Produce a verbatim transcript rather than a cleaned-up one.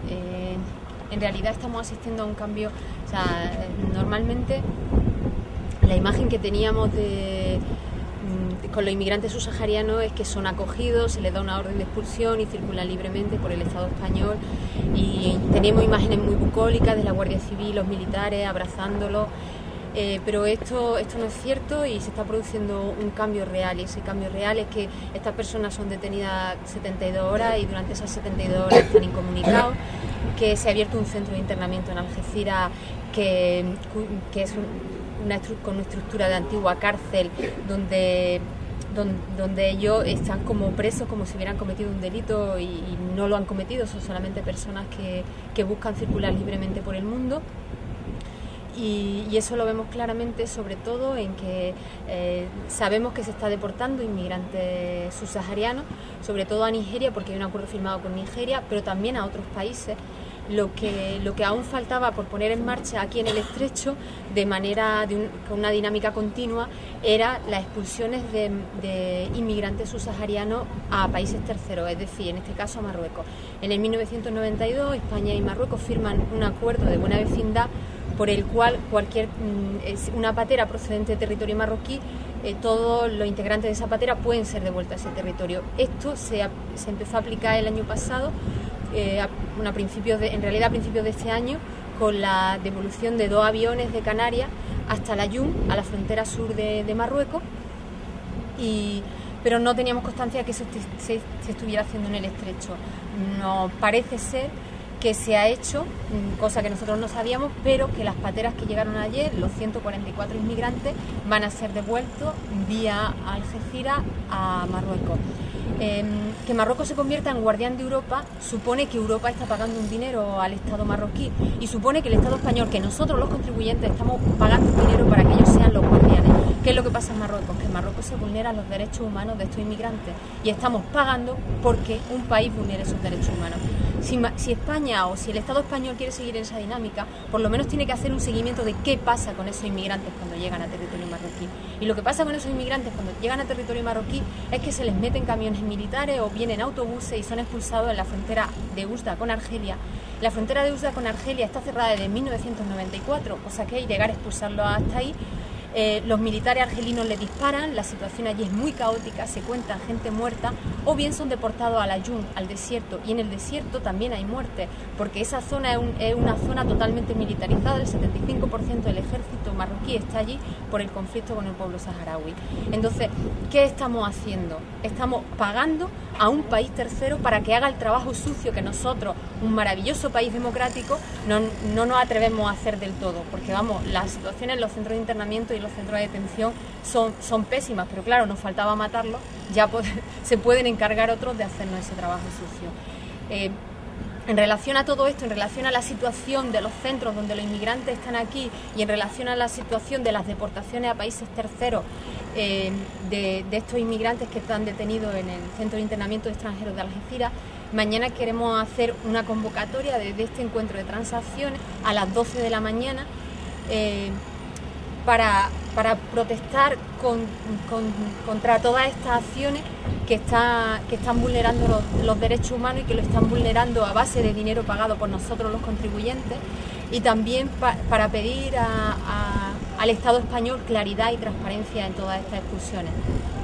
eh, en realidad estamos asistiendo a un cambio. O sea, normalmente la imagen que teníamos de, de con los inmigrantes subsaharianos es que son acogidos, se les da una orden de expulsión y circulan libremente por el Estado español, y tenemos imágenes muy bucólicas de la Guardia Civil, los militares abrazándolos. Eh, pero esto, esto no es cierto y se está produciendo un cambio real, y ese cambio real es que estas personas son detenidas setenta y dos horas y durante esas setenta y dos horas están incomunicados, que se ha abierto un centro de internamiento en Algeciras que, que es una, con una estructura de antigua cárcel donde, donde, donde ellos están como presos como si hubieran cometido un delito y, y no lo han cometido, son solamente personas que, que buscan circular libremente por el mundo. Y, y eso lo vemos claramente, sobre todo en que eh, sabemos que se está deportando inmigrantes subsaharianos, sobre todo a Nigeria, porque hay un acuerdo firmado con Nigeria, pero también a otros países. Lo que, lo que aún faltaba por poner en marcha aquí en el Estrecho, de manera de un, con una dinámica continua, era las expulsiones de, de inmigrantes subsaharianos a países terceros, es decir, en este caso a Marruecos. En el mil novecientos noventa y dos, España y Marruecos firman un acuerdo de buena vecindad por el cual cualquier una patera procedente de territorio marroquí, eh, todos los integrantes de esa patera pueden ser devueltos a ese territorio. Esto se, a, se empezó a aplicar el año pasado, eh, a, a principios de, en realidad a principios de este año, con la devolución de dos aviones de Canarias hasta la Yum, a la frontera sur de, de Marruecos, y, pero no teníamos constancia de que eso se, se estuviera haciendo en el Estrecho. No parece ser que se ha hecho, cosa que nosotros no sabíamos, pero que las pateras que llegaron ayer, los ciento cuarenta y cuatro inmigrantes, van a ser devueltos vía Algeciras a Marruecos. Eh, que Marruecos se convierta en guardián de Europa supone que Europa está pagando un dinero al Estado marroquí, y supone que el Estado español, que nosotros los contribuyentes estamos pagando un dinero para que ellos sean los guardianes. ¿Qué es lo que pasa en Marruecos? Que en Marruecos se vulneran los derechos humanos de estos inmigrantes y estamos pagando porque un país vulnere esos derechos humanos. Si, si España o si el Estado español quiere seguir en esa dinámica, por lo menos tiene que hacer un seguimiento de qué pasa con esos inmigrantes cuando llegan a territorio marroquí. Y lo que pasa con esos inmigrantes cuando llegan a territorio marroquí es que se les meten camiones militares o vienen autobuses y son expulsados en la frontera de Oujda con Argelia. La frontera de Oujda con Argelia está cerrada desde mil novecientos noventa y cuatro, o sea que llegar a expulsarlos hasta ahí. Eh, los militares argelinos les disparan, la situación allí es muy caótica, se cuenta gente muerta, o bien son deportados a la Yum, al desierto, y en el desierto también hay muertes, porque esa zona es, un, es una zona totalmente militarizada, el setenta y cinco por ciento del ejército marroquí está allí por el conflicto con el pueblo saharaui. Entonces, ¿qué estamos haciendo? Estamos pagando a un país tercero para que haga el trabajo sucio que nosotros, un maravilloso país democrático, no, no nos atrevemos a hacer del todo, porque vamos, las situaciones en los centros de internamiento y los centros de detención son, son pésimas, pero claro, nos faltaba matarlos, ya pod- se pueden encargar otros de hacernos ese trabajo sucio. Eh, en relación a todo esto, en relación a la situación de los centros donde los inmigrantes están aquí y en relación a la situación de las deportaciones a países terceros eh, de, de estos inmigrantes que están detenidos en el Centro de Internamiento de Extranjeros de Algeciras, mañana queremos hacer una convocatoria de, de este encuentro de transacciones a las doce de la mañana, eh, Para, para protestar con, con, contra todas estas acciones que, está, que están vulnerando los, los derechos humanos y que lo están vulnerando a base de dinero pagado por nosotros los contribuyentes, y también pa, para pedir a, a, al Estado español claridad y transparencia en todas estas expulsiones.